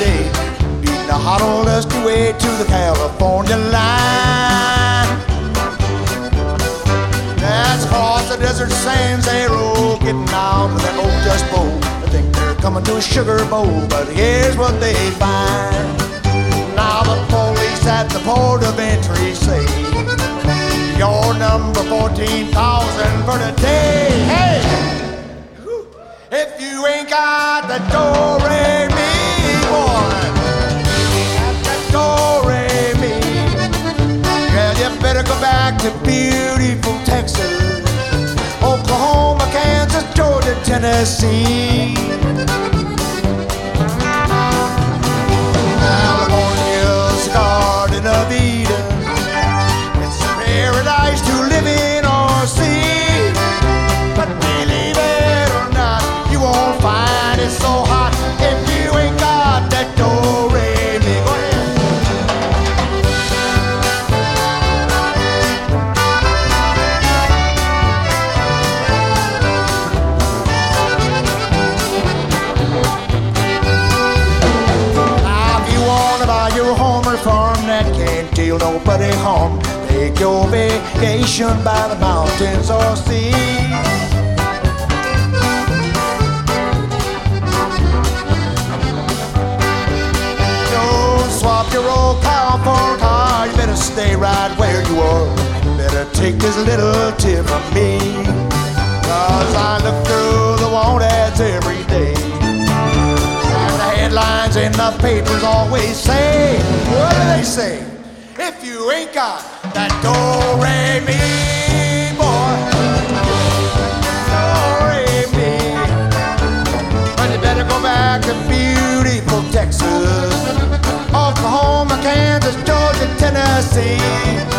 day, beating the hot old dusty way to the California line. That's across the desert sands they roll, getting out of that old Dust Bowl. They think they're coming to a sugar bowl, but here's what they find. Now the police at the port of entry say, you're number 14,000 for the day. Hey, if you ain't got the do-re-mi, boy, that do-re-mi, well, you better go back to beautiful Texas, Oklahoma, Kansas, Georgia, Tennessee. California's the Garden of Eden. It's a paradise to live in or see. But believe it or not, you won't find it so hot if you ain't got that do-re-mi. Go ahead. Now if you wanna buy your Homer farm that can't deal nobody harm, take your vacation by the mountains or sea. Don't swap your old cow for a car. You better stay right where you are. Better take this little tip from me, 'cause I look through the want ads every day, and the headlines in the papers always say, what do they say? If you ain't got that do-re-mi, boy, do-re-mi, well, you better go back to beautiful Texas, Oklahoma, Kansas, Georgia, Tennessee.